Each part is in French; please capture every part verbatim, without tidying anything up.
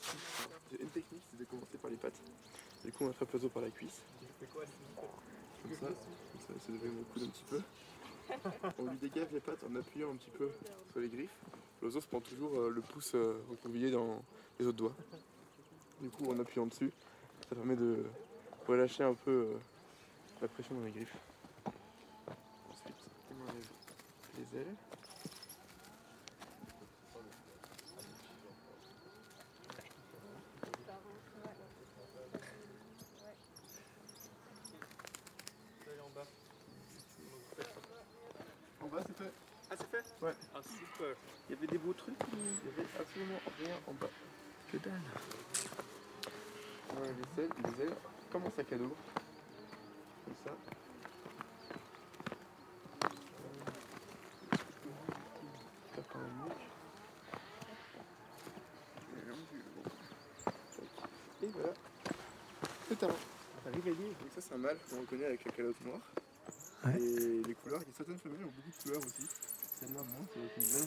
J'ai une technique, c'est de commencer par les pattes. Du coup on attrape l'oiseau par la cuisse. Comme ça, comme ça, ça devrait me couler un petit peu. On lui dégage les pattes en appuyant un petit peu sur les griffes. L'oiseau se prend toujours euh, le pouce euh, recroquevillé dans les autres doigts. Du coup en appuyant dessus, ça permet de relâcher un peu euh, la pression dans les griffes. Ensuite, on enlève les ailes. En bas c'est fait. Ah c'est fait? Ouais. Ah super. Il y avait des beaux trucs ou... Il n'y avait absolument rien en bas. Que dalle. On enlève les ailes, les ailes comme un sac à dos. Comme ça. Faire par la nuque. Et voilà. C'est un. Donc ça c'est un mâle qu'on reconnaît avec la calotte noire. Ouais. Et les couleurs, il y a certaines femelles ont beaucoup de couleurs aussi. Celle-là moins, c'est avec une jaune.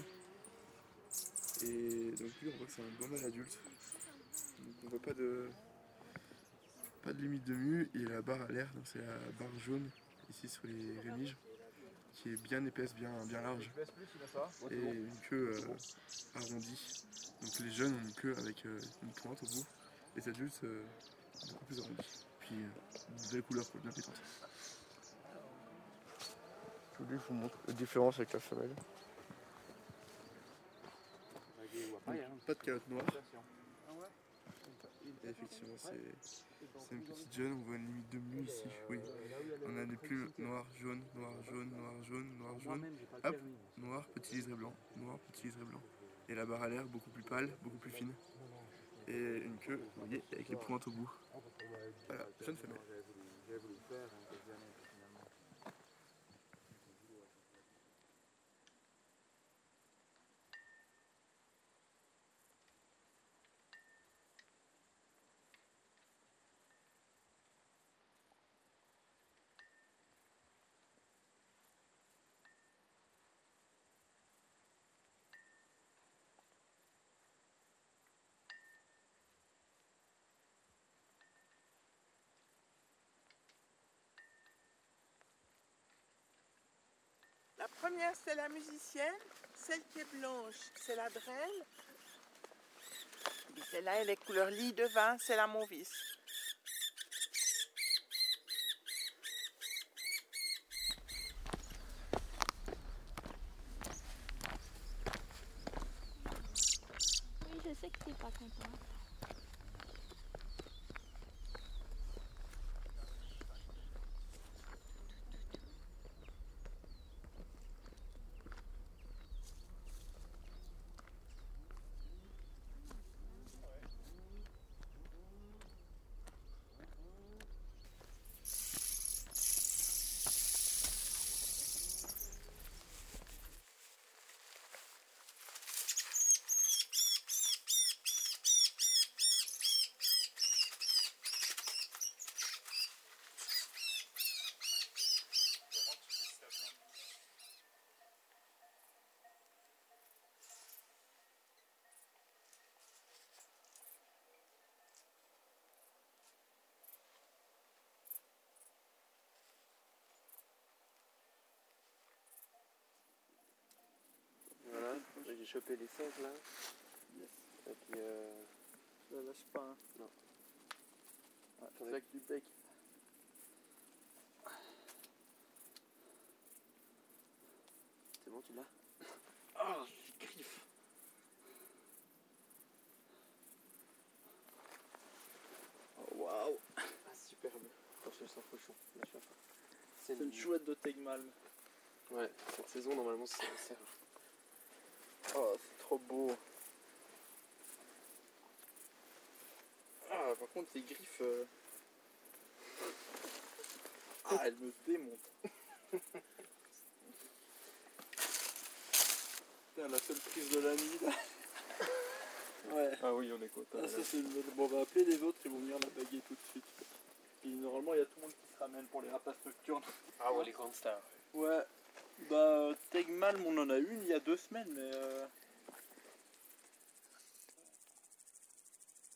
Et donc lui on voit que c'est un beau mâle adulte. Donc on voit pas de pas de limite de mue et la barre à l'air, donc c'est la barre jaune ici sur les rémiges, qui est bien épaisse, bien, bien large. Et une queue euh, arrondie. Donc les jeunes ont une queue avec euh, une pointe au bout. Les adultes euh, beaucoup plus arrondis. Puis euh, une belle couleur, bien pétante. Je voulais vous montrer la différence avec la femelle. Donc, pas de calotte noire. Et effectivement, c'est une petite jeune, on voit une limite de mue ici. Oui, on a des plumes noir, jaune, noir, jaune, noir, jaune, noir, jaune. Hop, noir, petit liseré blanc, noir, petit liseré blanc. Et la barre à l'air beaucoup plus pâle, beaucoup plus fine. Et une queue, vous voyez, avec les pointes au bout. Voilà, jeune femelle. La première, c'est la musicienne. Celle qui est blanche, c'est la drêle. Et celle-là, elle est couleur lit de vin, c'est la mauvis. Oui, je sais que t'es pas content. Voilà, j'ai chopé les cinq là. Yes. Et puis euh... Ça lâche pas hein. Non. Ah, sac du bec. C'est bon, tu l'as? Ah, oh, griffe. Oh waouh. Ah, superbe. Oh, je le sens trop chaud. C'est une chouette de Tegmalm. Ouais, cette saison normalement c'est ça. Oh, c'est trop beau. Ah, par contre, les griffes. Euh... Ah, elles me démontent. Putain, la seule prise de la nuit là. Ouais. Ah oui, on est content. Ah, ça, c'est une... Bon, on va appeler les autres, ils vont venir la baguer tout de suite. Puis normalement, il y a tout le monde qui se ramène pour les rapaces nocturnes. Ah ouais, les grandes stars. Ouais. Bah, Tegmalm, on en a une il y a deux semaines, mais. Euh...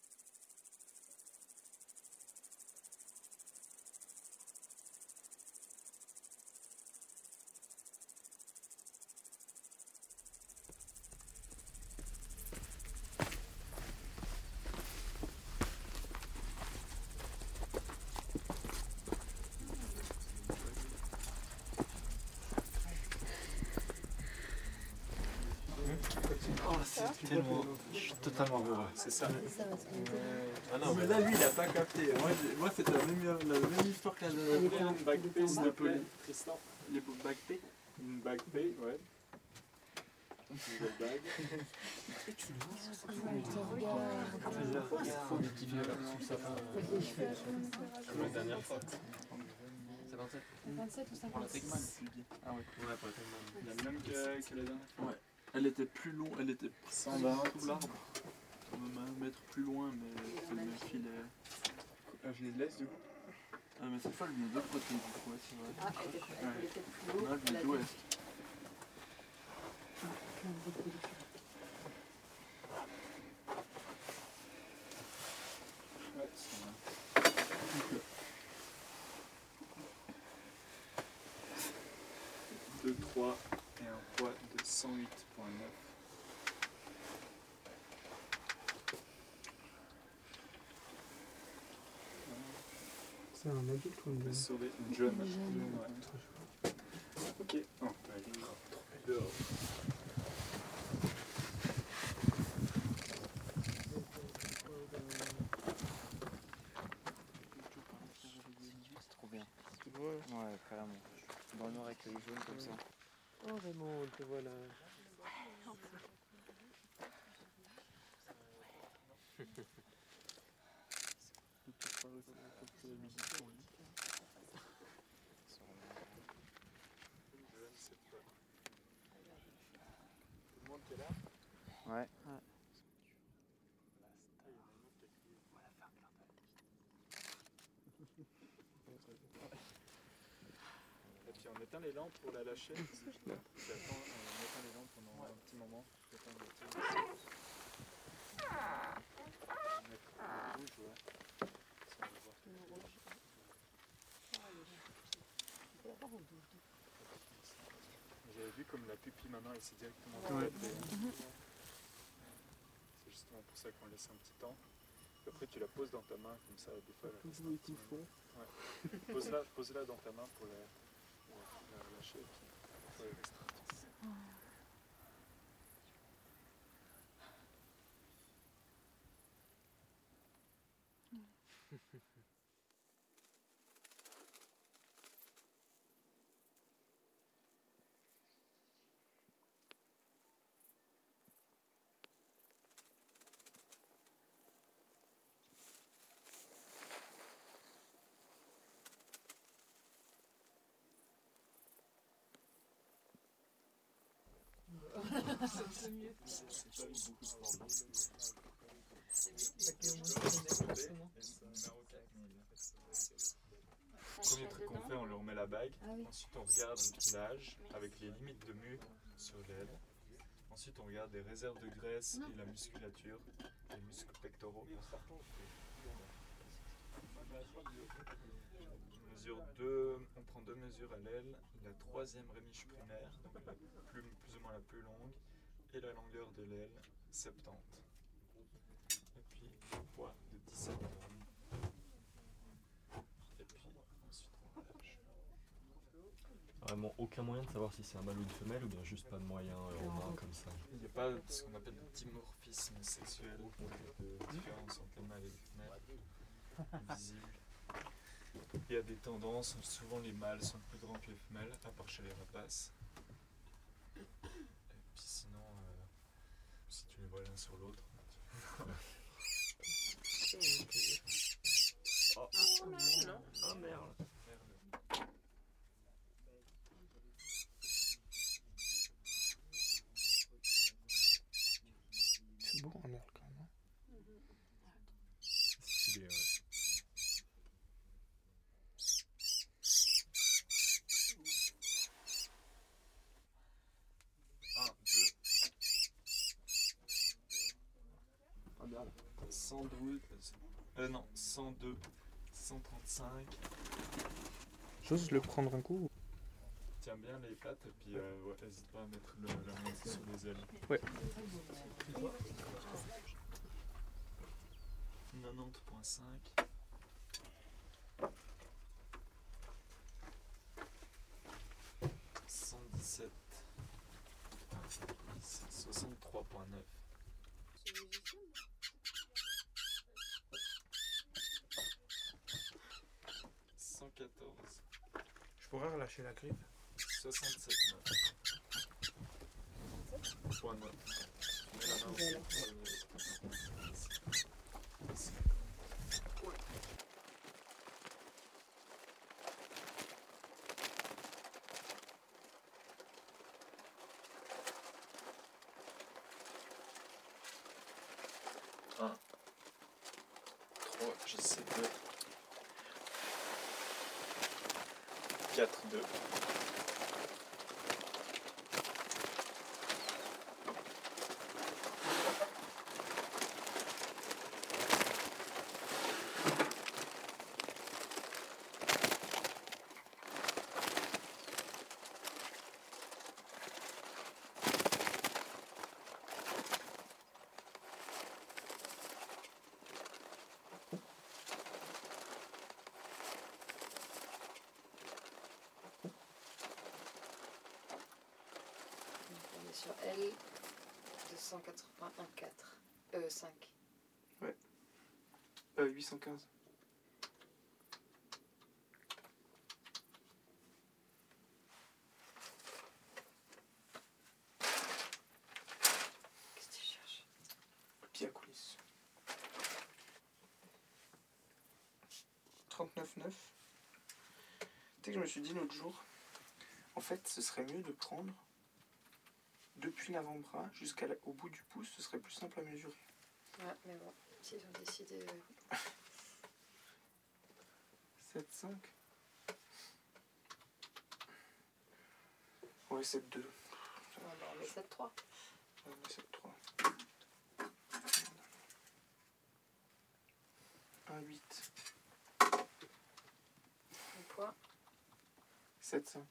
Tellement, je suis totalement amoureux, c'est ça. Ah non, mais là, lui, il a pas capté. Moi, j'ai- moi c'était la même, la même histoire qu'à la Une back P, s'il te plaît, Tristan. les back P. Une back P, ouais. Une nouvelle bague. Faut rectifier là, sous sa fin. Comme la dernière fois. C'est vingt-sept. vingt-sept ou Pour la cinquante-six. Tegman. Ah ouais. Ouais, pour la Tegman. La même que, que la dernière fois. Ouais. Elle était plus longue, elle était cent vingt. sous l'arbre. On va me mettre plus loin, mais c'est le fil est... Ah, je les laisse du coup. Ah, mais cette fois, elle venait de l'autre côté, du coup, ouais, c'est vrai. Ah, elle était, elle était plus haut. Là, elle venait d'ouest. Ouais, cent vingt. deux, trois et un poids de cent huit virgule neuf. C'est un adulte ou On une va jeune? sauver une jeune. Ouais. Ok. Oh, allez, dehors. C'est trop bien. Ouais, carrément. Dans le noir avec les jaunes comme ça. Oh Raymond, te voilà. Ouais. Et puis on éteint les lampes pour la lâcher. Puis attends, on éteint les lampes pendant un petit moment. Attends, on va tirer. Mettre le rouge, ouais. Ça, on va voir. J'avais vu comme la pupille maintenant elle s'est directement ouverte. et- C'est justement pour ça qu'on laisse un petit temps. Puis après tu la poses dans ta main comme ça, des fois elle reste un petit moment. Ouais. Pose-la, pose-la dans ta main pour la, pour la relâcher. Et puis, après, elle reste un petit moment. Premier truc qu'on fait, on lui remet la bague. Ensuite, on regarde l'âge avec les limites de mu sur l'aile. Ensuite, on regarde les réserves de graisse et la musculature, les muscles pectoraux. On mesure deux, on prend deux mesures à l'aile. La troisième rémiche primaire, donc la plus, plus ou moins la plus longue, et la longueur de l'aile, soixante-dix. Et puis le poids de dix-sept grammes. Et puis ensuite on relâche. Vraiment aucun moyen de savoir si c'est un mâle ou une femelle ou bien juste pas de moyen euh, en main comme ça. Il n'y a pas ce qu'on appelle le dimorphisme sexuel, de différence entre les mâles et les femelles, visible. Il y a des tendances, souvent les mâles sont plus grands que les femelles, à part chez les rapaces. Et puis sinon, euh, si tu les vois l'un sur l'autre. Oh, non. Ah merde. C'est beau un merle quand même. C'est stylé, ouais. un, deux. Ah merde. cent douze. Euh, non, cent deux. cent trente-cinq. J'ose le prendre un coup. Tiens bien les pattes et puis euh, ouais, n'hésite pas à mettre le, la main sur les ailes. Ouais. quatre-vingt-dix virgule cinq. cent dix-sept. soixante-trois virgule neuf. pourrais relâcher la griffe. soixante-sept neuf. Point neuf. Tu mets la main au un, trois, J C deux, quatre, deux. On est sur L deux cent quatre-vingt-un quatre. Euh, cinq. Ouais. Euh, huit cent quinze. Qu'est-ce que tu cherches? Pied à coulisses. trente-neuf neuf. Tu sais que je me suis dit l'autre jour, en fait, ce serait mieux de prendre depuis l'avant-bras jusqu'au bout du pouce, ce serait plus simple à mesurer. Ouais, mais bon, s'ils ont décidé... Euh... sept cinq. Ouais, sept deux. Ouais, bah, on met sept trois. Ouais, on met sept trois. un huit. Le poids. sept cinq.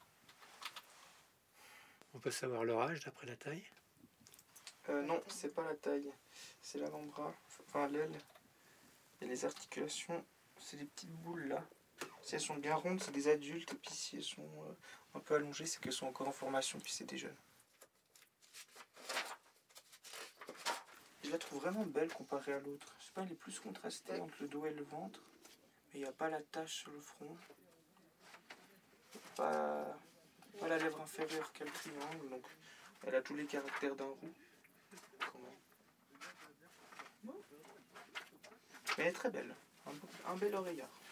On peut savoir leur âge d'après la taille? euh, Non, c'est pas la taille. C'est l'avant-bras, enfin l'aile. Et les articulations, c'est des petites boules là. Si elles sont bien rondes, c'est des adultes. Et puis si elles sont euh, un peu allongées, c'est qu'elles sont encore en formation, puis c'est des jeunes. Je la trouve vraiment belle comparée à l'autre. Je sais pas, elle est plus contrastée entre le dos et le ventre. Mais il n'y a pas la tache sur le front. Pas, pas la lèvre inférieure qui a le triangle. Donc elle a tous les caractères d'un roux. Quand même. Mais elle est très belle. Un, un bel oreillard.